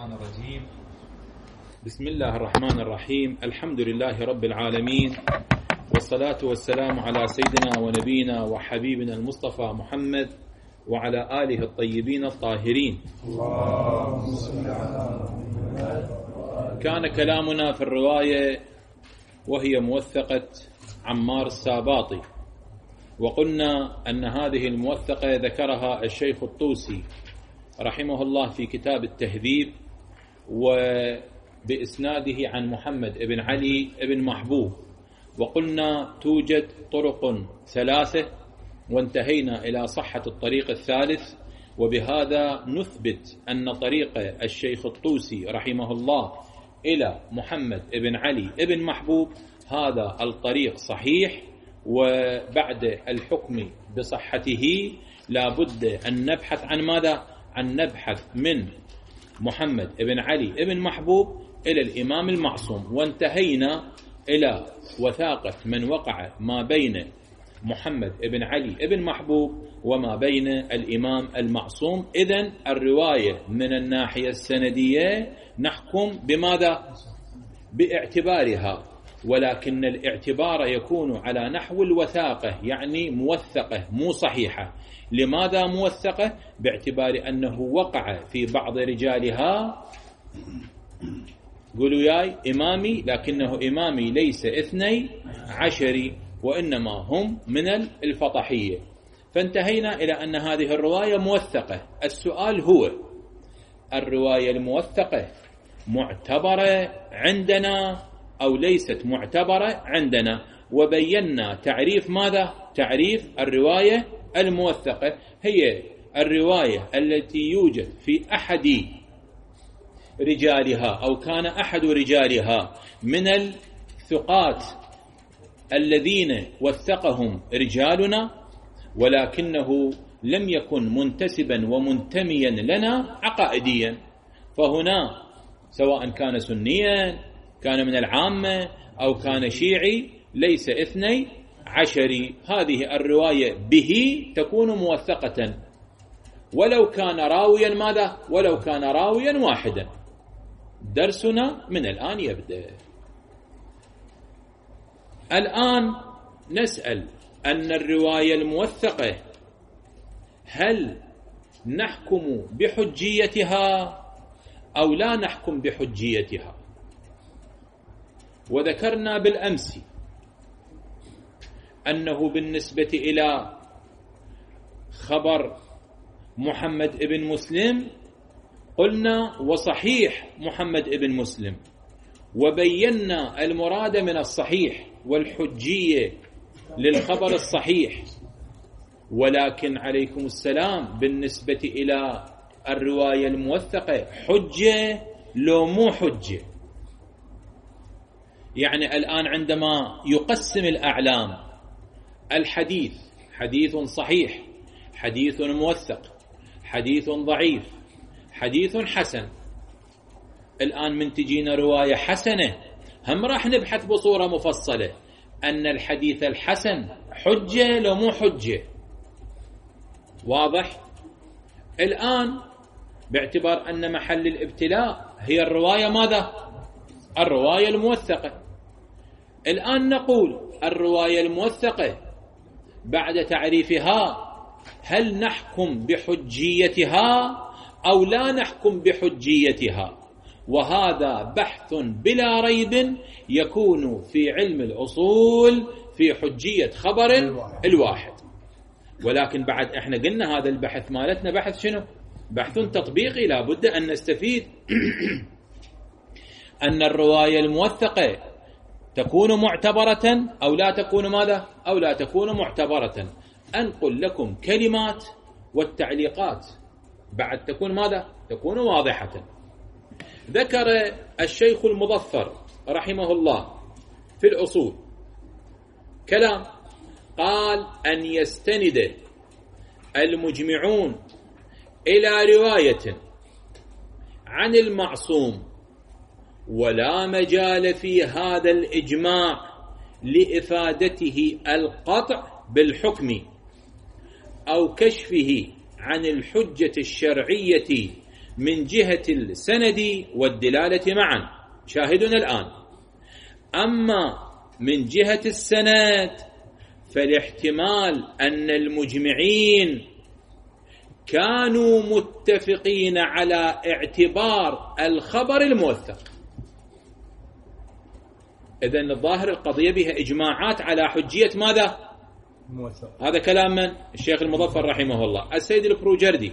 الشيطان الرجيم. بسم الله الرحمن الرحيم. الحمد لله رب العالمين، والصلاة والسلام على سيدنا ونبينا وحبيبنا المصطفى محمد وعلى آله الطيبين الطاهرين. كان كلامنا في الرواية وهي موثقة عمار الساباطي، وقلنا أن هذه الموثقة ذكرها الشيخ الطوسي رحمه الله في كتاب التهذيب، وبإسناده عن محمد بن علي بن محبوب، وقلنا توجد طرق ثلاثة، وانتهينا إلى صحة الطريق الثالث، وبهذا نثبت أن طريق الشيخ الطوسي رحمه الله إلى محمد بن علي بن محبوب هذا الطريق صحيح، وبعد الحكم بصحته لا بد أن نبحث عن ماذا؟ أن نبحث من محمد بن علي بن محبوب إلى الإمام المعصوم، وانتهينا إلى وثاقة من وقع ما بين محمد بن علي بن محبوب وما بين الإمام المعصوم. إذن الرواية من الناحية السندية نحكم بماذا؟ باعتبارها، ولكن الاعتبار يكون على نحو الوثاقة، يعني موثقة مو صحيحة. لماذا موثقة؟ باعتبار أنه وقع في بعض رجالها، قولوا ياي إمامي، لكنه إمامي ليس 12، وإنما هم من الفطحية. فانتهينا إلى أن هذه الرواية موثقة. السؤال هو الرواية الموثقة معتبرة عندنا أو ليست معتبرة عندنا؟ وبينا تعريف ماذا؟ تعريف الرواية الموثقة هي الرواية التي يوجد في أحد رجالها أو كان أحد رجالها من الثقات الذين وثقهم رجالنا، ولكنه لم يكن منتسبا ومنتميا لنا عقائديا، فهنا سواء كان سنيا، كان من العامة، أو كان شيعي، ليس 12، هذه الرواية به تكون موثقة، ولو كان راويا ماذا؟ ولو كان راويا واحدا. درسنا من الآن يبدأ. الآن نسأل أن الرواية الموثقة هل نحكم بحجيتها أو لا نحكم بحجيتها؟ وذكرنا بالأمس أنه بالنسبة إلى خبر محمد بن مسلم قلنا وصحيح محمد بن مسلم، وبينا المراد من الصحيح والحجية للخبر الصحيح. ولكن عليكم السلام بالنسبة إلى الرواية الموثقة حجة لو مو حجة؟ يعني الآن عندما يقسم الأعلام الحديث حديث صحيح، حديث موثق، حديث ضعيف، حديث حسن، الآن من تجينا رواية حسنة هم راح نبحث بصورة مفصلة أن الحديث الحسن حجة لو مو حجة. واضح؟ الآن باعتبار أن محل الابتلاء هي الرواية ماذا؟ الرواية الموثقة. الآن نقول الرواية الموثقة بعد تعريفها هل نحكم بحجيتها أو لا نحكم بحجيتها؟ وهذا بحث بلا ريب يكون في علم الأصول في حجية خبر الواحد. ولكن بعد احنا قلنا هذا البحث مالتنا بحث شنو؟ بحث تطبيقي، لا بد أن نستفيد أن الرواية الموثقة تكون معتبرة أو لا تكون ماذا؟ أو لا تكون معتبرة. أنقل لكم كلمات والتعليقات بعد تكون ماذا؟ تكون واضحة. ذكر الشيخ المظفر رحمه الله في الأصول كلام، قال أن يستند المجمعون إلى رواية عن المعصوم ولا مجال في هذا الإجماع لإفادته القطع بالحكم أو كشفه عن الحجة الشرعية من جهة السند والدلالة معا، شاهدنا الآن. أما من جهة السند فالاحتمال أن المجمعين كانوا متفقين على اعتبار الخبر الموثق. إذن الظاهر القضية بها إجماعات على حجية ماذا؟ موثق. هذا كلام من؟ الشيخ المظفر رحمه الله. السيد البروجردي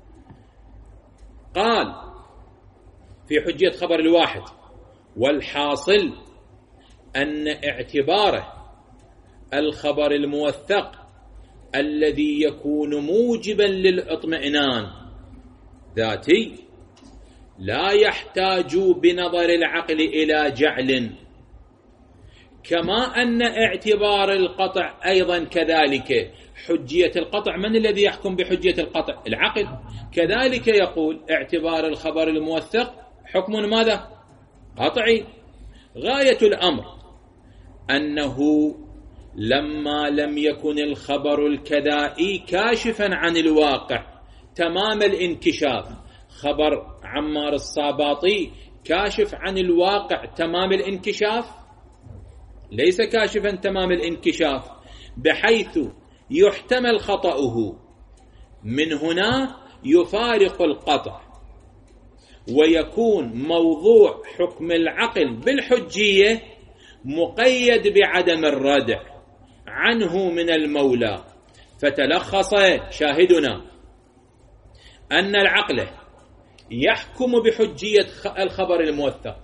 قال في حجية خبر الواحد: والحاصل أن اعتباره الخبر الموثق الذي يكون موجبا للاطمئنان ذاتي لا يحتاج بنظر العقل إلى جعل، كما أن اعتبار القطع أيضا كذلك. حجية القطع، من الذي يحكم بحجية القطع؟ العقل. كذلك يقول اعتبار الخبر الموثق حكم ماذا؟ قطعي. غاية الأمر أنه لما لم يكن الخبر الكذائي كاشفا عن الواقع تمام الانكشاف، خبر عمار الصاباطي كاشف عن الواقع تمام الانكشاف؟ ليس كاشفا تمام الانكشاف، بحيث يحتمل خطأه. من هنا يفارق القطع ويكون موضوع حكم العقل بالحجية مقيد بعدم الردع عنه من المولى. فتلخص شاهدنا أن العقل يحكم بحجية الخبر الموثق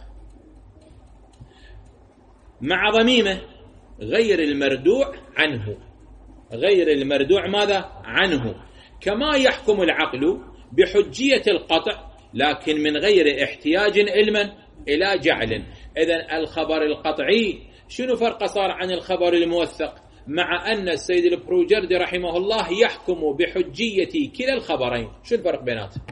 مع ضميمه غير المردوع عنه، غير المردوع ماذا؟ عنه، كما يحكم العقل بحجية القطع لكن من غير احتياج علما إلى جعل. إذن الخبر القطعي شنو فرق صار عن الخبر الموثق؟ مع أن السيد البروجردي رحمه الله يحكم بحجية كلا الخبرين. شو الفرق بيناتهم؟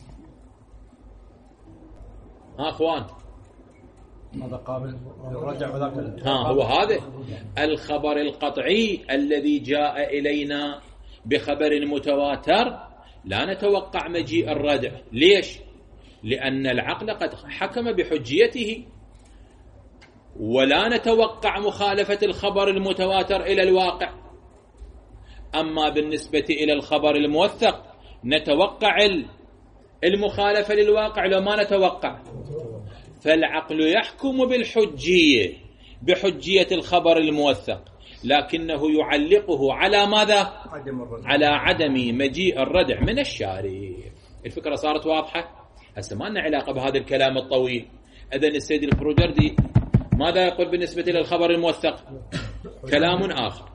ها أخوان؟ هذا قابل للرجع وذاك هو هذا الخبر القطعي الذي جاء إلينا بخبر متواتر لا نتوقع مجيء الردع. ليش؟ لأن العقل قد حكم بحجيته، ولا نتوقع مخالفة الخبر المتواتر إلى الواقع. أما بالنسبة إلى الخبر الموثق نتوقع المخالفة للواقع لو ما نتوقع. فالعقل يحكم بالحجية بحجية الخبر الموثق، لكنه يعلقه على ماذا؟ على عدم مجيء الردع من الشارع. الفكرة صارت واضحة؟ هسه ما لنا علاقة بهذا الكلام الطويل. إذن السيد البروجردي ماذا يقول بالنسبة للخبر الموثق؟ كلام آخر.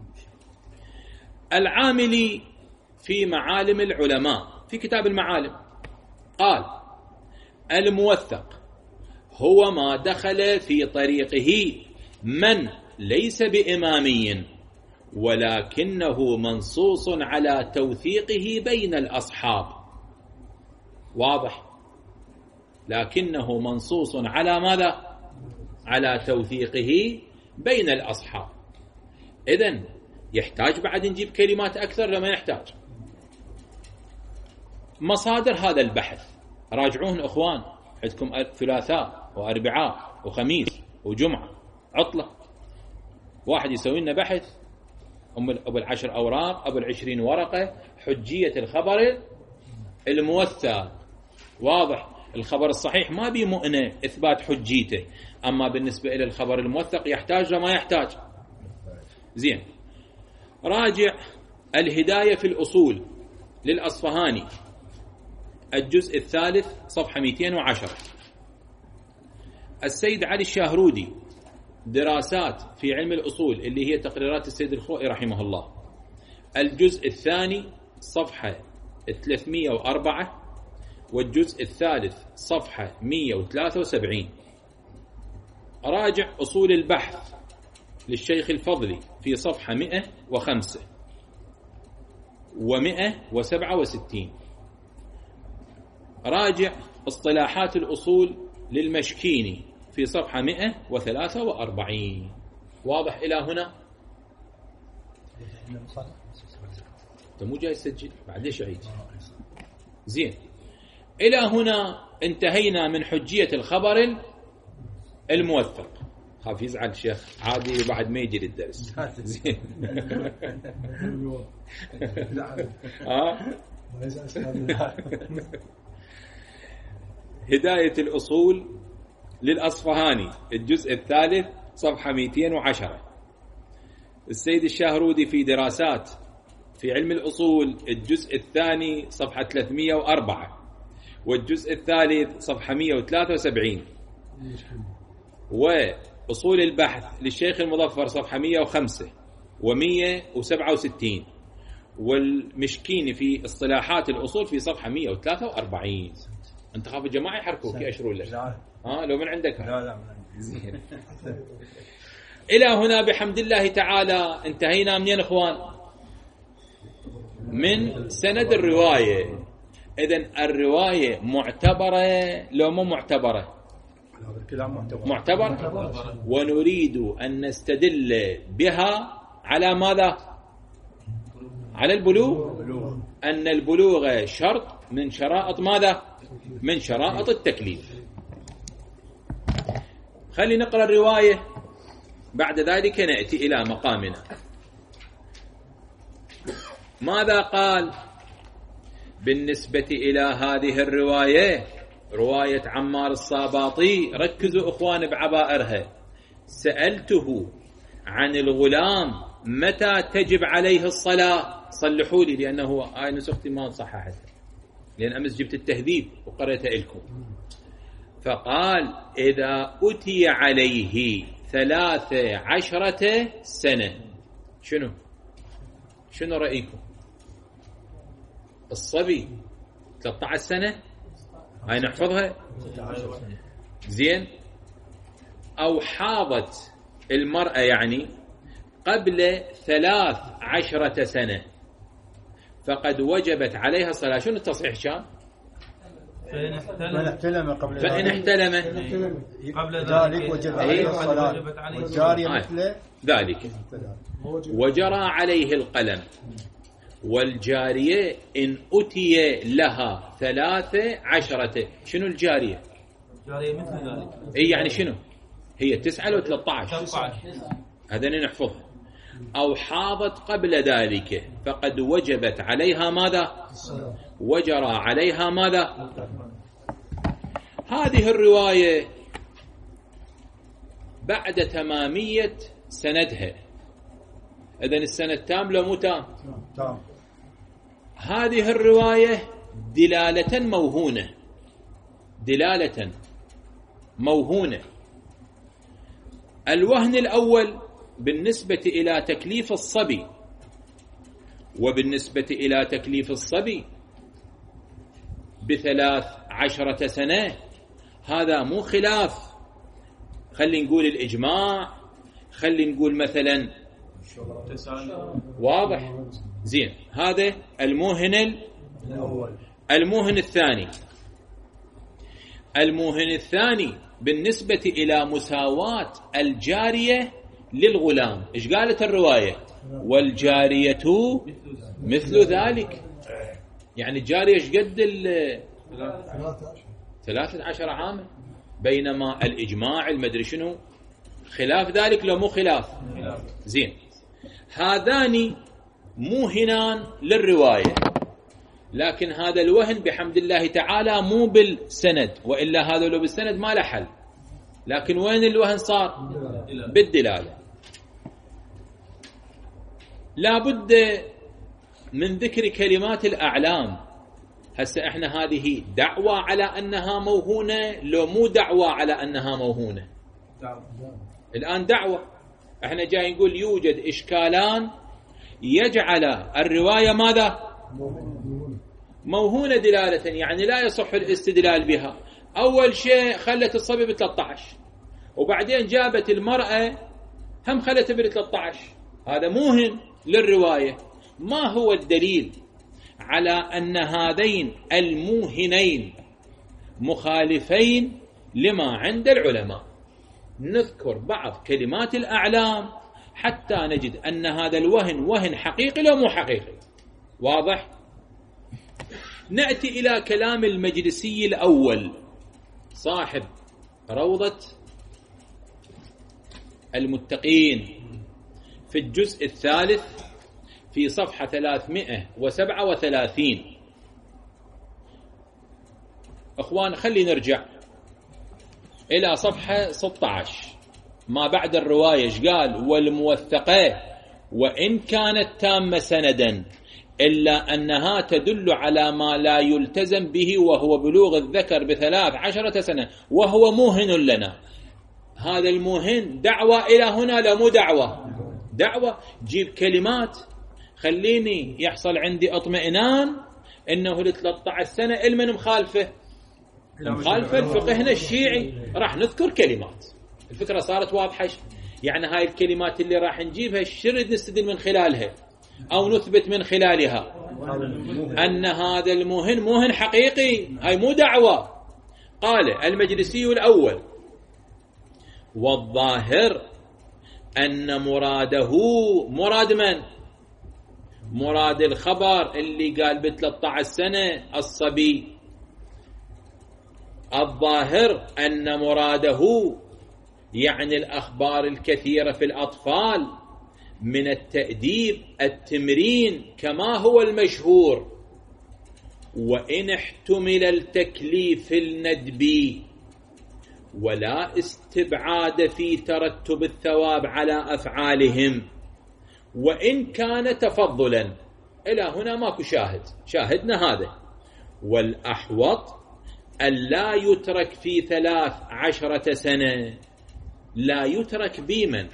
العاملي في معالم العلماء في كتاب المعالم قال: الموثق هو ما دخل في طريقه من ليس بإمامي ولكنه منصوص على توثيقه بين الأصحاب. واضح؟ لكنه منصوص على ماذا؟ على توثيقه بين الأصحاب. إذن يحتاج بعد نجيب كلمات أكثر لما يحتاج. مصادر هذا البحث راجعوهن أخوان، عندكم ثلاثاء وأربعاء وخميس وجمعة عطلة، واحد يسوي لنا بحث أبو 10 أوراق أبو 20 ورقة حجية الخبر الموثق. واضح؟ الخبر الصحيح ما بي مؤنة إثبات حجيته، أما بالنسبة إلى الخبر الموثق يحتاج لما يحتاج. زين، راجع الهداية في الأصول للأصفهاني الجزء الثالث صفحة 210. السيد علي الشاهرودي دراسات في علم الأصول اللي هي تقريرات السيد الخوئي رحمه الله، الجزء الثاني صفحة 304 والجزء الثالث صفحة 173. راجع أصول البحث للشيخ الفضلي في صفحة 105 و167. راجع اصطلاحات الأصول للمشكيني في صفحة 143. واضح إلى هنا؟ أنت مو جاي تسجل بعد ليش عيد؟ زين، إلى هنا انتهينا من حجية الخبر الموثق. خاف يزعل شيخ عادي بعد ما يجي للدرس. هداية الأصول للأصفهاني الجزء الثالث صفحة 210. السيد الشاهرودي في دراسات في علم الأصول الجزء الثاني صفحة 304 والجزء الثالث صفحة 173. وأصول البحث للشيخ المظفر صفحة 105 و167. والمشكين في اصطلاحات الأصول في صفحة 143. أنت خاف الجماعة يحركوك يأشروا لك؟ لو من عندك؟ لا زين. إلى هنا بحمد الله تعالى انتهينا منين إخوان؟ من سند الرواية. إذن الرواية معتبرة لو مو معتبرة؟ معتبرة. ونريد أن نستدل بها على ماذا؟ على البلوغ. أن البلوغ شرط من شرائط ماذا؟ من شرائط التكليف. خلي نقرأ الرواية بعد ذلك نأتي إلى مقامنا. ماذا قال بالنسبة إلى هذه الرواية؟ رواية عمار الصاباطي. ركزوا إخوان بعبائرها. سألته عن الغلام متى تجب عليه الصلاة. صلحوا لي لأنه نسختي ما صححتها لأن أمس جبت التهذيب وقرأتها لكم. فقال إذا أتي عليه 13 سنة. شنو رأيكم؟ الصبي 13 سنة هاي نحفظها زين. أو حاضت المرأة يعني قبل 13 سنة فقد وجبت عليها الصلاة. شنو التصحيح شان؟ فإن احتلم قبل ذلك وجب عليه الصلاة والجارية مثل ذلك وجرى عليه القلم. والجارية إن أتي لها 13. شنو الجارية؟ الجارية مثل ذلك. يعني شنو؟ هي 9 أو 13. هذا نحفظه. أو حاضت قبل ذلك فقد وجبت عليها ماذا؟ وجرى عليها ماذا؟ هذه الرواية بعد تمامية سندها. إذن السند تام لو مو تام؟ تام. هذه الرواية دلالة موهونة. دلالة موهونة. الوهن الأول بالنسبة إلى تكليف الصبي. وبالنسبة إلى تكليف الصبي ب13 سنة هذا مو خلاف. خلي نقول الإجماع. خلي نقول مثلا واضح زين. هذا الموهن الأول. الموهن الثاني. الموهن الثاني بالنسبة إلى مساواة الجارية للغلام. إيش قالت الرواية؟ والجارية مثل ذلك. يعني الجارية إيش قد 13 عاما. بينما الإجماع المدري شنو خلاف ذلك لو مو خلاف. زين. هذان موهنان للرواية. لكن هذا الوهن بحمد الله تعالى مو بالسند. وإلا هذا لو بالسند ما له حل. لكن وين الوهن صار؟ بالدلالة. لا بد من ذكر كلمات الأعلام. هسه احنا هذه دعوة على أنها موهونة لو مو دعوة على أنها موهونة؟ الآن دعوة. احنا جاي نقول يوجد إشكالان يجعل الرواية ماذا؟ موهونة دلالة. يعني لا يصح الاستدلال بها. أول شيء خلت الصبي ب13 وبعدين جابت المرأة هم خلت ب13. هذا موهن للرواية. ما هو الدليل على أن هذين الموهنين مخالفين لما عند العلماء؟ نذكر بعض كلمات الأعلام حتى نجد أن هذا الوهن وهن حقيقي لو مو حقيقي. واضح؟ نأتي إلى كلام المجلسي الأول صاحب روضة المتقين في الجزء الثالث في صفحة 337. أخوان خلي نرجع إلى صفحة 16 ما بعد الرواية. قال والموثقة وإن كانت تامة سندا إلا أنها تدل على ما لا يلتزم به وهو بلوغ الذكر ب13 سنة وهو موهن لنا. هذا الموهن دعوة إلى هنا، لا مو دعوة. جيب كلمات خليني يحصل عندي اطمئنان انه ل 13 سنة المن مخالفة الفقهنا الشيعي. راح نذكر كلمات، الفكرة صارت واضحة. يعني هاي الكلمات اللي راح نجيبها شرد نستدل من خلالها أو نثبت من خلالها أن هذا الموهن موهن حقيقي، هاي مو دعوة. قال المجلسي الأول والظاهر أن مراده مراد من؟ مراد الخبر اللي قال ب13 سنة الصبي. الظاهر أن مراده يعني الأخبار الكثيرة في الأطفال من التأديب التمرين كما هو المشهور، وإن احتمل التكليف الندبي ولا استبعاد في ترتب الثواب على أفعالهم وإن كان تفضلا. إلى هنا ماكو شاهدنا هذا. والأحوط أن لا يترك في 13 سنة، لا يترك بمن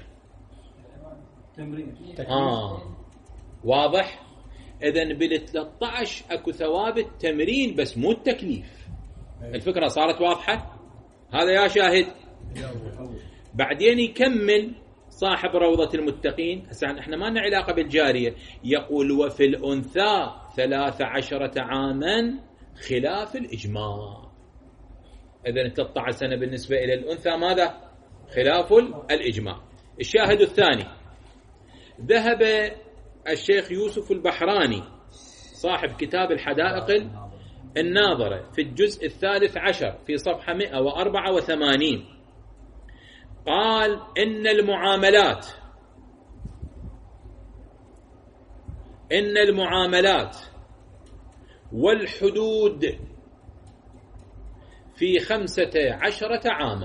واضح. إذن بال13 أكو ثواب التمرين بس مو التكليف. الفكرة صارت واضحة. هذا يا شاهد. بعدين يكمل صاحب روضة المتقين. هسه احنا ما لنا علاقة بالجارية. يقول وفي الأنثى 13 عاما خلاف الإجماع. إذن 13 سنة بالنسبة إلى الأنثى ماذا؟ خلاف الإجماع. الشاهد الثاني، ذهب الشيخ يوسف البحراني صاحب كتاب الحدائق الناظرة في الجزء 13 في صفحة 184. قال إن المعاملات والحدود في 15 عاما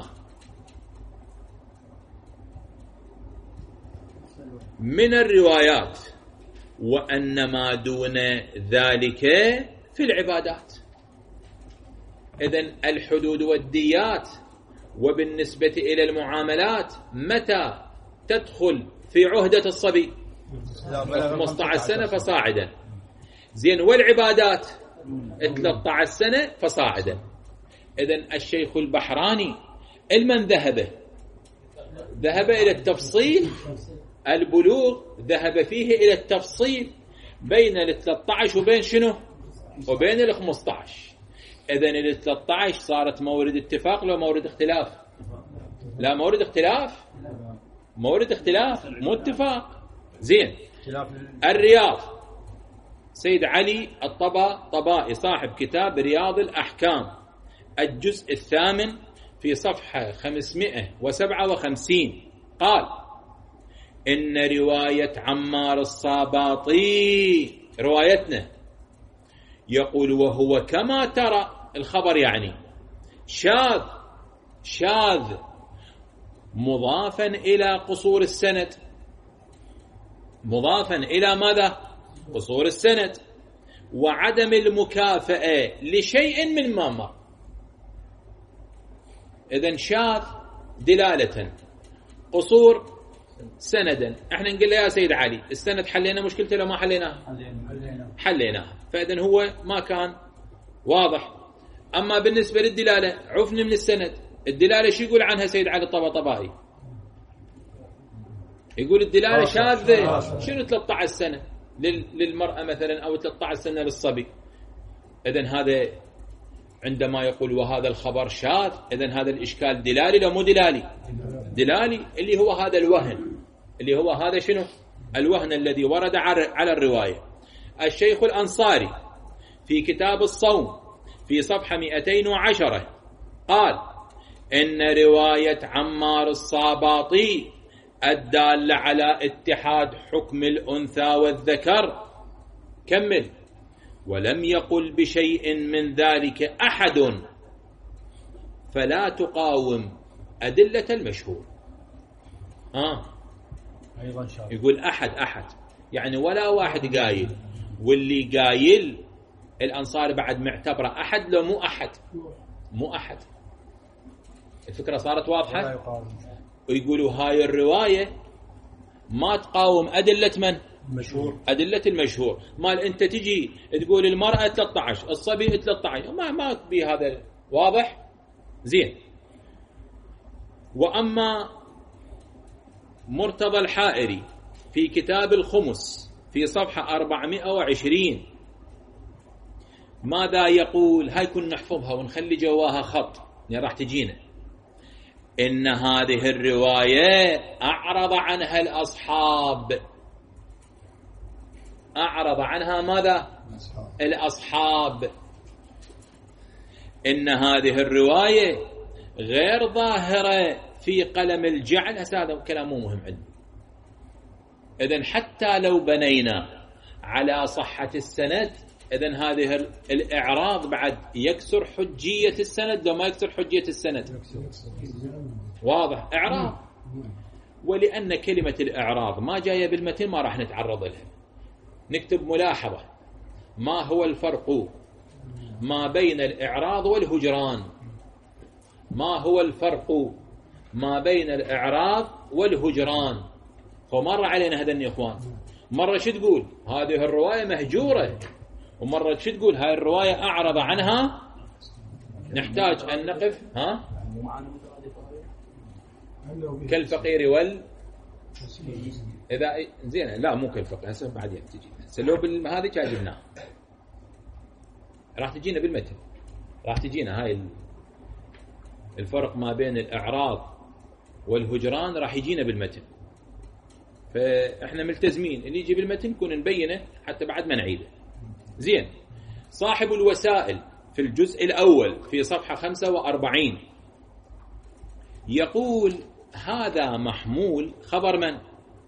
من الروايات، وأن ما دون ذلك في العبادات. إذن الحدود والديات. وبالنسبة إلى المعاملات متى تدخل في عهدة الصبي؟ 15 سنة فصاعدا. زين. والعبادات 13 سنة فصاعدا. إذن الشيخ البحراني المن ذهب إلى التفصيل. البلوغ ذهب فيه إلى التفصيل بين 13 وبين شنو؟ وبين 15. إذن 13 صارت مورد اتفاق لو مورد اختلاف؟ لا، مورد اختلاف مو اتفاق. زين. الرياض سيد علي الطبائي صاحب كتاب رياض الأحكام الجزء 8 في صفحة 557 قال إن رواية عمار الصاباطي روايتنا يقول وهو كما ترى الخبر يعني شاذ مضافا إلى قصور السند. مضافا إلى ماذا؟ قصور السند وعدم المكافأة لشيء من ما مر. إذن شاذ دلالة، قصور سندا. احنا نقول له يا سيد علي السند حلينا مشكلته لو ما حليناه. فإذن هو ما كان واضح. أما بالنسبة للدلالة عفن من السند. الدلالة شو يقول عنها سيد علي الطباطبائي؟ يقول الدلالة شاذة. شنو 13 سنة للمرأة مثلا أو 13 سنة للصبي؟ إذن هذا عندما يقول وهذا الخبر شاذ، إذن هذا الإشكال دلالي لو مو دلالي اللي هو هذا الوهن، اللي هو هذا شنو؟ الوهن الذي ورد على الرواية. الشيخ الأنصاري في كتاب الصوم في صفحة 210 قال إن رواية عمار الصاباطي الدالة على اتحاد حكم الأنثى والذكر كمل ولم يقل بشيء من ذلك أحد فلا تقاوم أدلة المشهور. يقول أحد يعني ولا واحد قايل، واللي قايل الأنصار بعد معتبرة أحد لو مو أحد. الفكرة صارت واضحة. ويقولوا هاي الرواية ما تقاوم أدلة من؟ مشهور. أدلة المشهور. مال أنت تجي تقول المرأة 13 الصبي 13 ما بهذا واضح زين. وأما مرتضى الحائري في كتاب الخمس في صفحة 420 ماذا يقول؟ هاي كنا نحفظها ونخلي جواها خط راح تجينا. إن هذه الرواية أعرض عنها الأصحاب. أعرض عنها ماذا؟ الأصحاب. إن هذه الرواية غير ظاهرة في قلم الجعل. هذا كلام مو مهم عندي. إذن حتى لو بنينا على صحة السند إذن هذه الإعراض بعد يكسر حجية السند لو ما يكسر حجية السند. واضح إعراض. ولأن كلمة الإعراض ما جاية بالمتن ما راح نتعرض لها. نكتب ملاحظة: ما هو الفرق ما بين الإعراض والهجران؟ ما هو الفرق ما بين الإعراض والهجران؟ فمر علينا هذا يا إخوان. مرة شو تقول هذه الرواية مهجورة، ومرة شو تقول هاي الرواية أعرض عنها. نحتاج أن نقف كالفقير إذا زين لا مو كالفقير هسه بعدين تجي سلوب هذه جايبناها راح تجينا بالمتن. راح تجينا هاي الفرق ما بين الإعراض والهجران راح يجينا بالمتن. فإحنا ملتزمين اللي يجي بالمتن نكون نبينه حتى بعد ما نعيده. زين. صاحب الوسائل في الجزء الأول في صفحة 45 يقول هذا محمول خبر من؟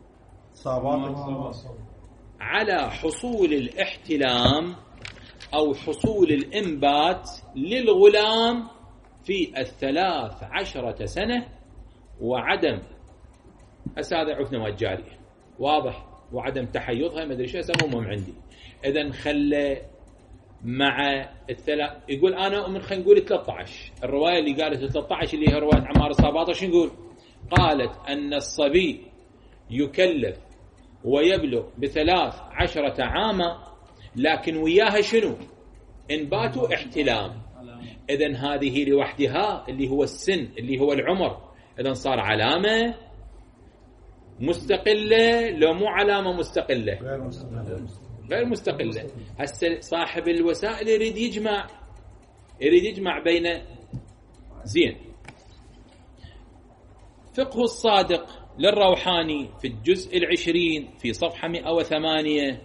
على حصول الاحتلام أو حصول الإنبات للغلام في 13 سنة وعدم أسادة عفنة والجارية. واضح. وعدم تحيضها ما أدري شو اسمهم عندي. إذن خلى مع يقول أنا من خلينا نقول 13. الرواية اللي قالت 13 اللي هي رواية عمار الصاباطي شو نقول؟ قالت أن الصبي يكلف ويبلغ ب13 عاما لكن وياها شنو؟ إنبات احتلام. إذن هذه لوحدها اللي هو السن اللي هو العمر إذن صار علامة مستقلة لو مو علامة مستقلة؟ غير مستقلة. هسه صاحب الوسائل يريد يجمع بين زين. فقه الصادق للروحاني في الجزء 20 في صفحة 108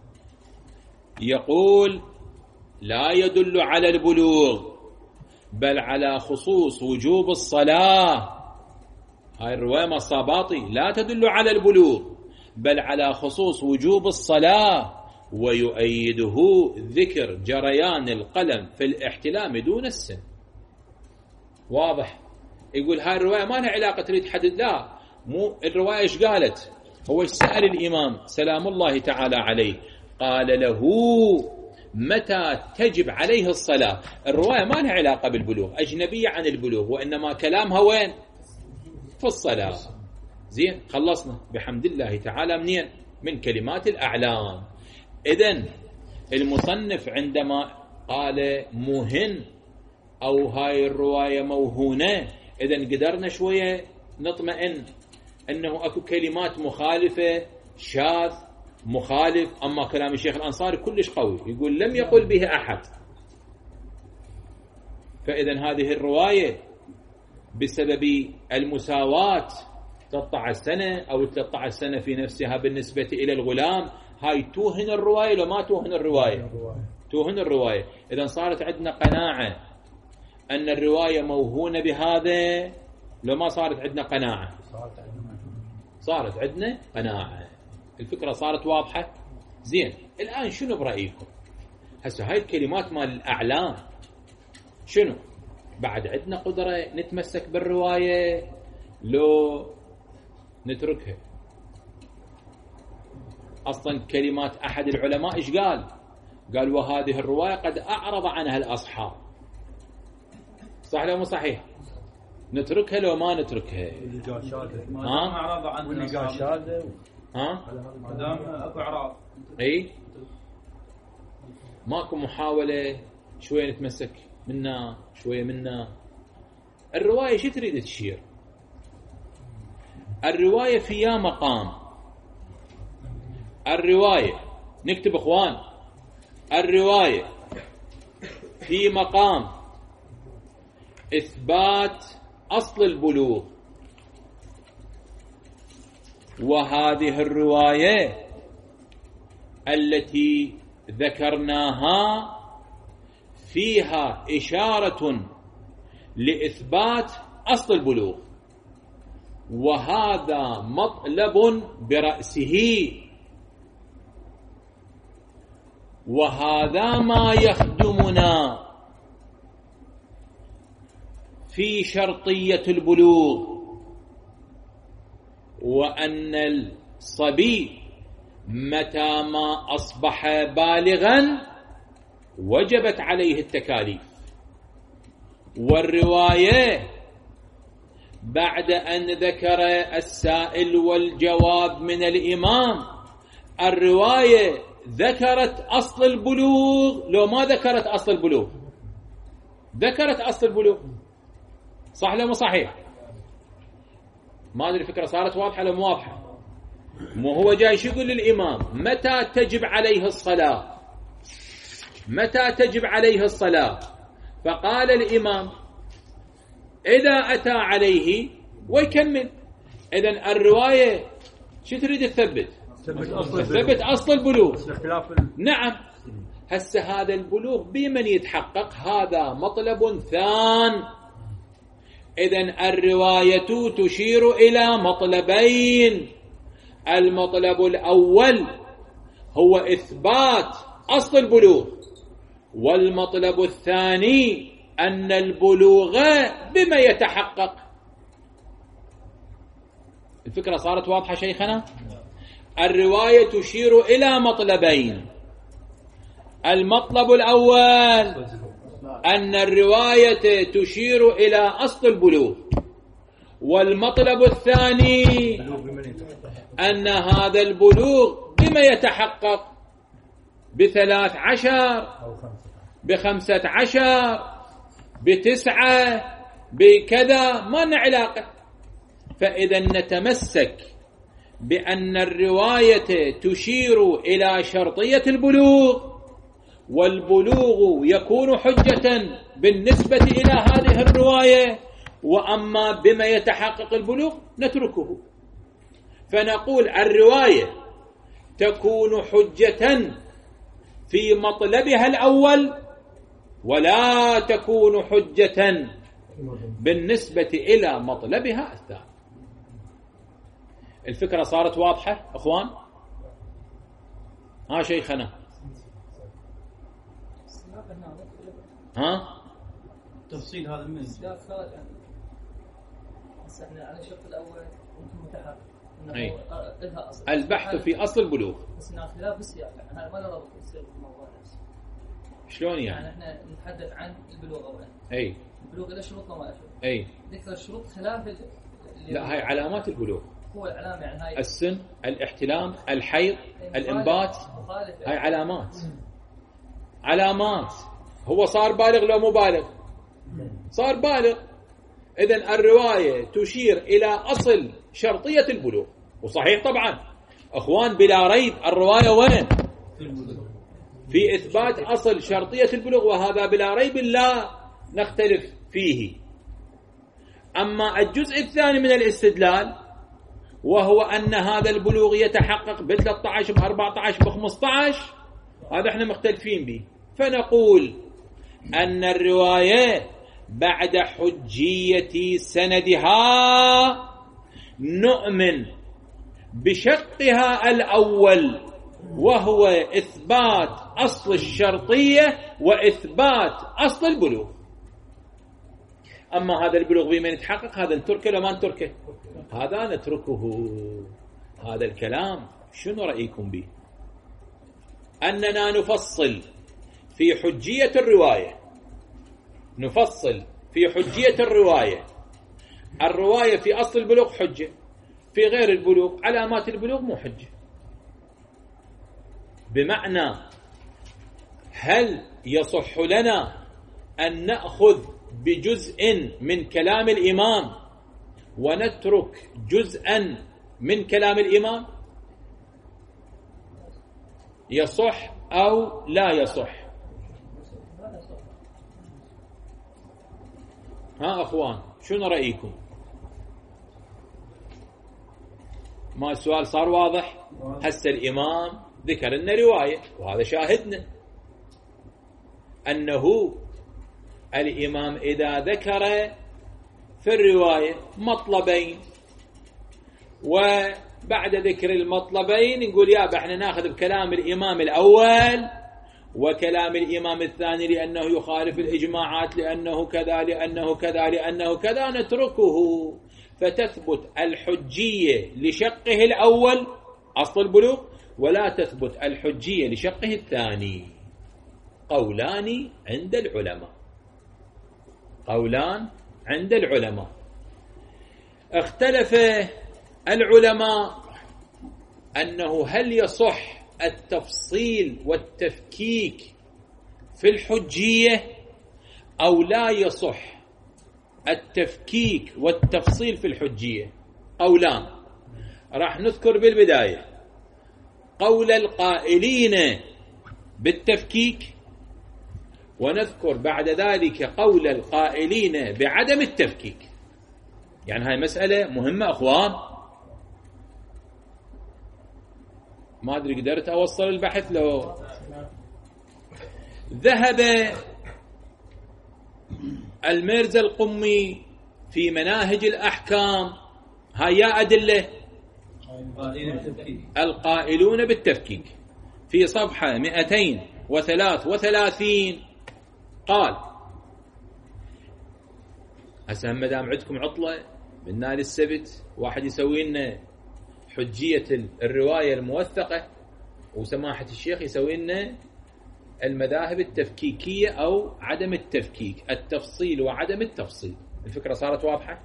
يقول لا يدل على البلوغ بل على خصوص وجوب الصلاة. هاي الرواية ما الصاباطي لا تدل على البلوغ بل على خصوص وجوب الصلاة ويؤيده ذكر جريان القلم في الاحتلام دون السن. واضح. يقول هاي الرواية ما لها علاقة تريد حدد. لا مو الرواية ايش قالت؟ هو سأل الإمام سلام الله تعالى عليه قال له متى تجب عليه الصلاة. الرواية ما لها علاقة بالبلوغ أجنبية عن البلوغ وإنما كلامها وين؟ في الصلاة. زين. خلصنا بحمد الله تعالى منين؟ من كلمات الأعلام. إذن المصنف عندما قال مهن أو هاي الرواية موهونة إذن قدرنا شوية نطمئن أنه أكو كلمات مخالفة شاذ مخالف. أما كلام الشيخ الأنصاري كلش قوي يقول لم يقل به أحد. فإذن هذه الرواية بسبب المساواة 13 سنة أو 13 سنة في نفسها بالنسبة إلى الغلام هاي توهن الرواية لو ما توهن الرواية؟ توهن الرواية. إذا صارت عندنا قناعة أن الرواية موهونة بهذا، لو ما صارت عندنا قناعة؟ صارت عندنا قناعة. الفكرة صارت واضحة. زين، الآن شنو برأيكم؟ هسه هاي الكلمات مال الأعلام شنو؟ بعد عندنا قدرة نتمسك بالرواية لو نتركها؟ أصلا كلمات أحد العلماء إيش قال؟ قال وهذه الرواية قد أعرض عنها الأصحاب. صح لو مو صحيح؟ نتركها لو ما نتركها؟ ما أعرض عنها الأصحاب. ما دام أكو أعراض. أي ماكو محاولة شوية نتمسك منا شوية منا. الرواية شو تريد تشير؟ الرواية فيها مقام. الرواية نكتب اخوان، الرواية في مقام إثبات أصل البلوغ، وهذه الرواية التي ذكرناها فيها إشارة لإثبات أصل البلوغ، وهذا مطلب برأسه، وهذا ما يخدمنا في شرطية البلوغ، وأن الصبي متى ما أصبح بالغا وجبت عليه التكاليف. والرواية بعد أن ذكر السائل والجواب من الإمام، الرواية ذكرت أصل البلوغ لو ما ذكرت أصل البلوغ؟ ذكرت أصل البلوغ. صح لو مو صحيح؟ ما أدري الفكرة صارت واضحة لو مو واضحة؟ مو هو جاي شو يقول للإمام؟ متى تجب عليه الصلاة؟ متى تجب عليه الصلاة؟ فقال الإمام إذا أتى عليه ويكمل. إذن الرواية شو تريد تثبت؟ تثبت أصل البلوغ. نعم. هسه هذا البلوغ بمن يتحقق؟ هذا مطلب ثان. إذن الرواية تشير إلى مطلبين. المطلب الأول هو إثبات أصل البلوغ، والمطلب الثاني أن البلوغ بما يتحقق. الفكرة صارت واضحة شيخنا؟ الرواية تشير إلى مطلبين. المطلب الأول أن الرواية تشير إلى أصل البلوغ، والمطلب الثاني أن هذا البلوغ بما يتحقق؟ ب13 ب15 ب9 بكذا، ما لنا علاقة. فإذا نتمسك بأن الرواية تشير إلى شرطية البلوغ، والبلوغ يكون حجة بالنسبة إلى هذه الرواية، وأما بما يتحقق البلوغ نتركه. فنقول الرواية تكون حجة في مطلبها الأول، ولا تكون حجة بالنسبة إلى مطلبها الثاني. الفكرة صارت واضحة أخوان؟ ها شيخنا؟ ها؟ تفصيل هذا من على الشق الأول متحقق. أي. البحث في أصل البلوغ. بس خلاف بالسياق، هذا ما له ربط بالموضوع نفسه. شلون يعني احنا نتحدث عن البلوغ أولا. أي. البلوغ له شروط وما له شروط. أي. ذكر الشروط خلاف لا، هاي علامات البلوغ. هو العلامة يعني هاي السن، الاحتلام، الحيض، الإنبات، هاي علامات. علامات. هو صار بالغ لو مو بالغ؟ صار بالغ. إذن الرواية تشير إلى أصل شرطية البلوغ. وصحيح طبعا أخوان بلا ريب الرواية وين؟ في إثبات أصل شرطية البلوغ، وهذا بلا ريب لا نختلف فيه. أما الجزء الثاني من الاستدلال وهو أن هذا البلوغ يتحقق ب13 ب14 ب15، هذا احنا مختلفين به. فنقول أن الرواية بعد حجية سندها نؤمن بشقها الأول، وهو إثبات أصل الشرطية وإثبات أصل البلوغ. أما هذا البلوغ بمن يتحقق هذا نتركه لما نتركه، هذا نتركه. هذا الكلام شنو رأيكم به؟ أننا نفصل في حجية الرواية، نفصل في حجية الرواية في أصل البلوغ حجة، في غير البلوغ علامات البلوغ مو حجة. بمعنى هل يصح لنا أن نأخذ بجزء من كلام الإمام ونترك جزءا من كلام الإمام؟ يصح أو لا يصح؟ ها أخوان شنو رأيكم؟ ما السؤال صار واضح؟ هسه الإمام ذكر لنا رواية وهذا شاهدنا أنه الإمام إذا ذكر في الرواية مطلبين وبعد ذكر المطلبين نقول يا احنا ناخذ بكلام الإمام الأول وكلام الإمام الثاني لأنه يخالف الإجماعات، لأنه كذا لأنه كذا لأنه كذا، نتركه. فتثبت الحجية لشقه الأول أصل البلوغ، ولا تثبت الحجية لشقه الثاني. قولان عند العلماء، قولان عند العلماء. اختلف العلماء أنه هل يصح التفصيل والتفكيك في الحجية أو لا يصح التفكيك والتفصيل في الحجية. قولان راح نذكر بالبداية قول القائلين بالتفكيك، ونذكر بعد ذلك قول القائلين بعدم التفكيك. يعني هاي مسألة مهمة أخوان، ما أدري قدرت أوصل البحث له. ذهب الميرزا القمي في مناهج الأحكام، هاي يا أدلة القائلون بالتفكيك في صفحة 233 قال هسه مدام عندكم عطلة من نال السبت واحد يسوي لنا حجية الرواية الموثقة، وسماحة الشيخ يسوي لنا المذاهب التفكيكية أو عدم التفكيك، التفصيل وعدم التفصيل. الفكرة صارت واضحة؟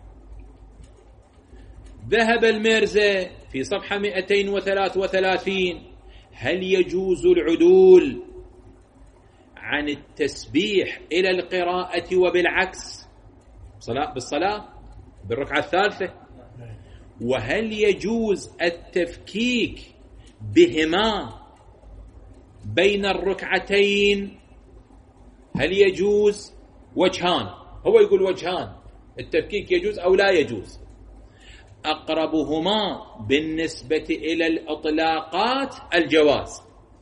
ذهب الميرزا في صفحة 233 هل يجوز العدول عن التسبيح إلى القراءة وبالعكس بالصلاة بالركعة الثالثة، وهل يجوز التفكيك بهما بين الركعتين؟ هل يجوز؟ وجهان، هو يقول وجهان، التفكيك يجوز أو لا يجوز. أقربهما بالنسبة إلى الإطلاقات الجواز.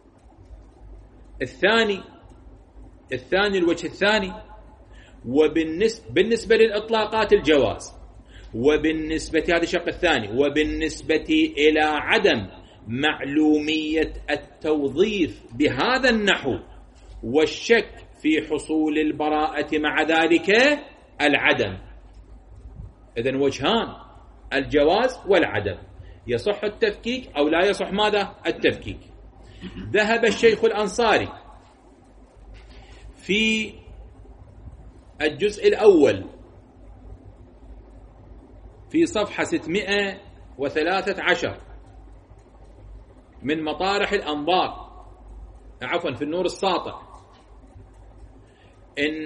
الثاني الوجه الثاني بالنسبة للإطلاقات الجواز، وبالنسبة هذا الشق الثاني، وبالنسبة إلى عدم معلومية التوظيف بهذا النحو والشك في حصول البراءة مع ذلك العدم. إذن وجهان، الجواز والعدم، يصح التفكيك أو لا يصح ماذا؟ التفكيك. ذهب الشيخ الأنصاري في الجزء الأول في صفحة 613 من مطارح الأنظار، عفوا في النور الساطع، إن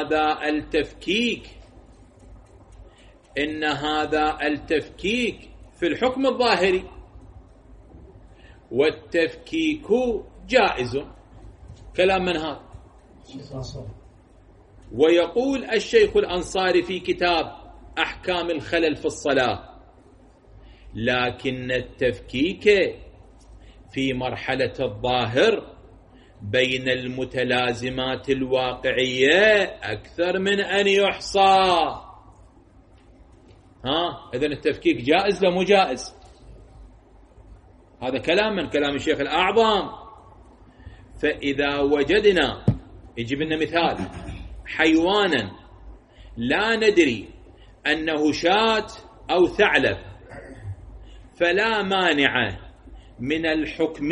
هذا التفكيك في الحكم الظاهري، والتفكيك جائز. كلام من هذا؟ ويقول الشيخ الأنصاري في كتاب أحكام الخلل في الصلاة لكن التفكيك في مرحلة الظاهر بين المتلازمات الواقعية أكثر من أن يحصى. إذن التفكيك جائز لا مو جائز؟ هذا كلام من كلام الشيخ الأعظم. فإذا وجدنا، يجيب لنا مثال، حيوانا لا ندري أنه شاة أو ثعلب، فلا مانع من الحكم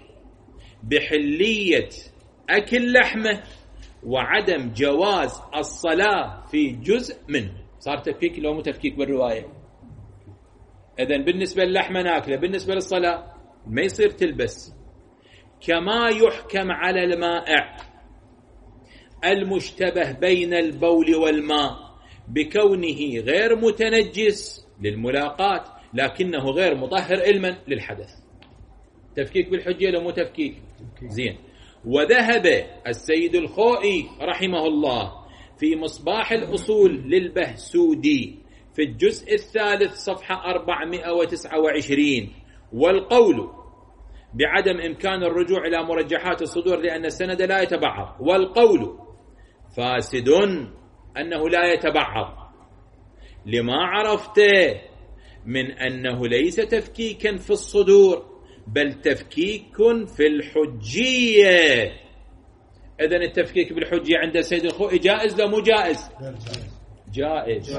بحلية أكل لحمه وعدم جواز الصلاة في جزء منه. صار تفكيك لو مو تفكيك بالرواية؟ إذن بالنسبة للحمة ناكله، بالنسبة للصلاة ما يصير تلبس. كما يحكم على المائع المشتبه بين البول والماء بكونه غير متنجس للملاقات لكنه غير مطهر علما للحدث. تفكيك بالحجة لو مو تفكيك؟ زين. وذهب السيد الخوئي رحمه الله في مصباح الأصول للبهسودي في الجزء الثالث صفحة 429 والقول بعدم إمكان الرجوع إلى مرجحات الصدور لأن السند لا يتبعض، والقول فاسد أنه لا يتبعض لما عرفت من أنه ليس تفكيكا في الصدور بل تفكيك في الحجية. إذن التفكيك بالحجية عند السيد الخوئي جائز لا مو جائز؟ جائز.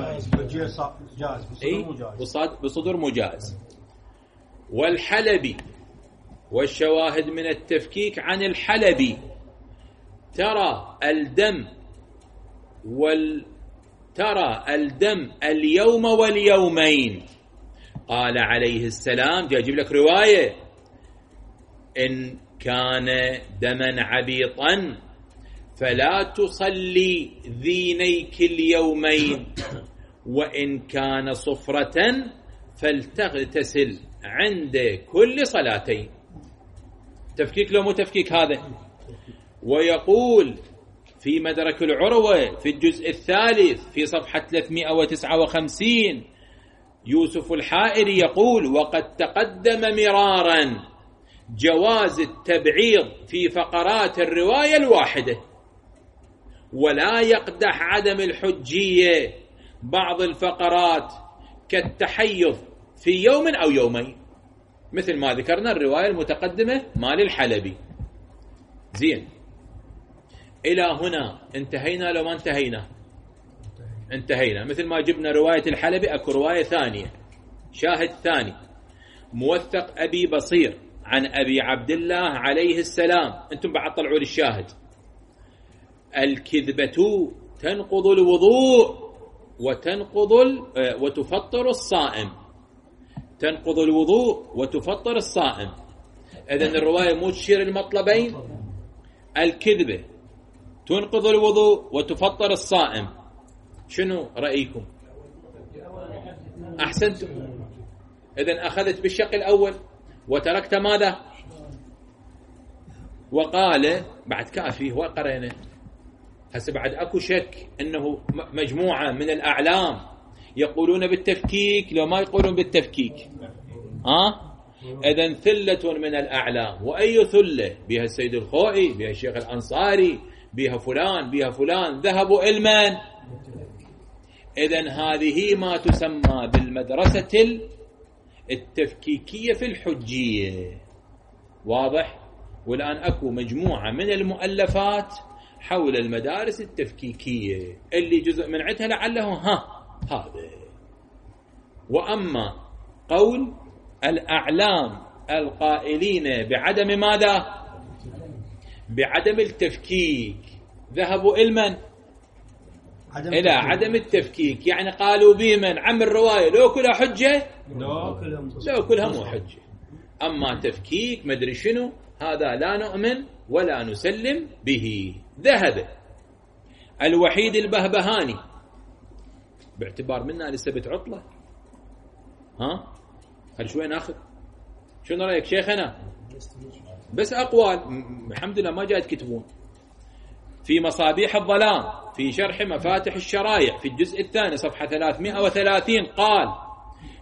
بالصدور مو جائز. والحلبي والشواهد من التفكيك عن الحلبي ترى الدم اليوم واليومين. قال عليه السلام، جاي أجيب لك رواية، إن كان دما عبيطا فلا تصلي ذينيك اليومين، وإن كان صفرة فلتغتسل عند كل صلاتين. تفكيك لو مو تفكيك هذا؟ ويقول في مدرك العروة في الجزء الثالث في صفحة 359 يوسف الحائري يقول: وقد تقدم مرارا جواز التبعيض في فقرات الرواية الواحدة، ولا يقدح عدم الحجية بعض الفقرات كالتحيض في يوم أو يومين، مثل ما ذكرنا الرواية المتقدمة مال الحلبي. زين، إلى هنا انتهينا لو ما انتهينا؟ انتهينا. مثل ما جبنا رواية الحلبي أكو رواية ثانية، شاهد ثاني، موثق أبي بصير عن أبي عبد الله عليه السلام. أنتم بعد طلعوا للشاهد: الكذبة تنقض الوضوء وتفطر الصائم. تنقض الوضوء وتفطر الصائم. إذن الرواية مو تشير المطلبين؟ الكذبة تنقض الوضوء وتفطر الصائم. شنو رأيكم؟ أحسنتم. إذن أخذت بالشق الأول وتركت ماذا؟ وقال بعد كافي وقرينا. هسه بعد أكو شك أنه مجموعة من الأعلام يقولون بالتفكيك لو ما يقولون بالتفكيك. إذن ثلة من الأعلام. وأي ثلة؟ بها السيد الخوئي، بها الشيخ الأنصاري، بها فلان ذهبوا علما. إذن هذه ما تسمى بالمدرسة التفكيكية في الحجية. واضح؟ والآن أكو مجموعة من المؤلفات حول المدارس التفكيكية اللي جزء من عدها لعله هذا. وأما قول الأعلام القائلين بعدم ماذا؟ بعدم التفكيك، ذهبوا علما إلى عدم التفكيك. يعني قالوا بمن عم الرواية لو كلها حجة، لو كلها مو حجة. أما تفكيك مدري شنو، هذا لا نؤمن ولا نسلم به. ذهب الوحيد البهبهاني باعتبار منا لسبت عطلة. هل شوي ناخذ؟ شنو رأيك شيخنا؟ بس أقوال الحمد لله ما جاء تكتبون. في مصابيح الظلام في شرح مفاتح الشرايع في الجزء الثاني صفحة 330 قال: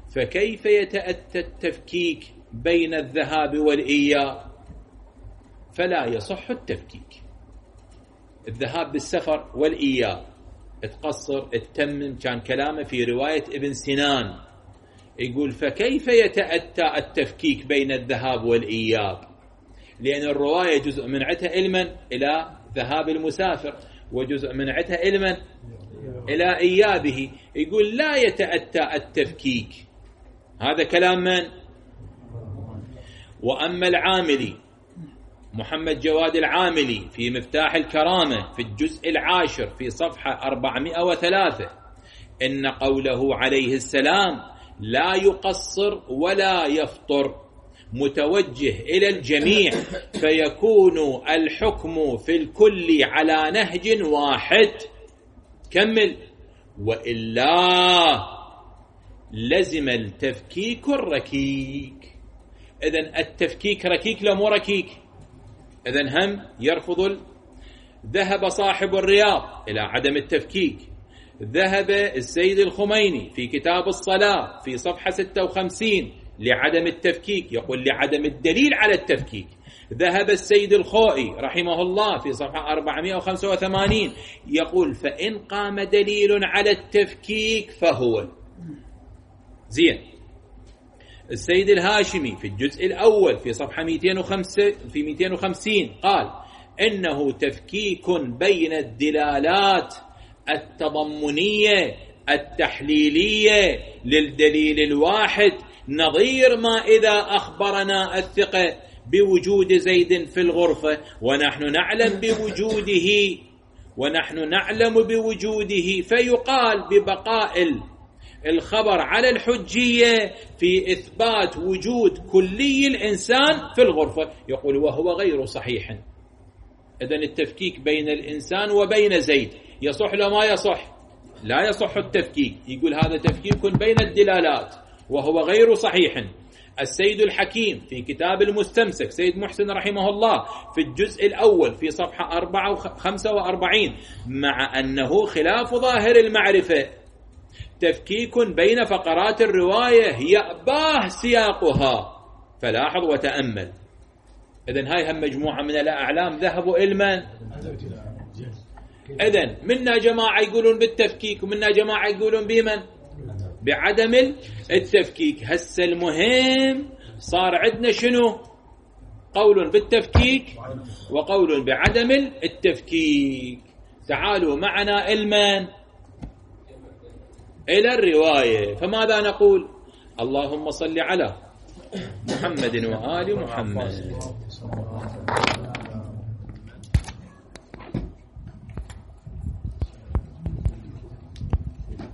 فكيف يتأتى التفكيك بين الذهاب والإياب؟ فلا يصح التفكيك. الذهاب بالسفر والإياب، تقصر تتمم، كان كلامه في رواية ابن سنان يقول فكيف يتأتى التفكيك بين الذهاب والإياب؟ لأن الرواية جزء من عتها علما إلى ذهاب المسافر، وجزء من عتها علما إلى إيابه. يقول لا يتأتى التفكيك. هذا كلام من؟ وأما العاملي محمد جواد العاملي في مفتاح الكرامة في الجزء 10 في صفحة 403 إن قوله عليه السلام لا يقصر ولا يفطر متوجه إلى الجميع، فيكون الحكم في الكل على نهج واحد. كمل. وإلا لزم التفكيك الركيك. إذن التفكيك ركيك لا مو ركيك؟ إذن هم يرفض. ذهب صاحب الرياض إلى عدم التفكيك. ذهب السيد الخميني في كتاب الصلاة في صفحة 56 لعدم التفكيك، يقول لعدم الدليل على التفكيك. ذهب السيد الخوئي رحمه الله في صفحة 485 يقول فإن قام دليل على التفكيك فهو زين. السيد الهاشمي في الجزء الأول في صفحة 250 قال إنه تفكيك بين الدلالات التضمنية التحليلية للدليل الواحد، نظير ما إذا أخبرنا الثقة بوجود زيد في الغرفة ونحن نعلم بوجوده فيقال ببقاء الخبر على الحجية في إثبات وجود كلي الإنسان في الغرفة. يقول وهو غير صحيح. إذن التفكيك بين الإنسان وبين زيد يصح لو ما يصح؟ لا يصح التفكيك. يقول هذا تفكيك بين الدلالات وهو غير صحيح. السيد الحكيم في كتاب المستمسك سيد محسن رحمه الله في الجزء الأول في صفحة 45 مع أنه خلاف ظاهر المعرفة تفكيك بين فقرات الرواية يأباه سياقها. فلاحظ وتأمل. إذن هاي هم مجموعة من الأعلام ذهبوا إلما. إذن منا جماعة يقولون بالتفكيك ومنا جماعة يقولون بمن؟ بعدم التفكيك. هسه المهم صار عندنا شنو؟ قول بالتفكيك وقول بعدم التفكيك. تعالوا معنا إلما إلى الرواية. فماذا نقول؟ اللهم صل على محمد وآل محمد.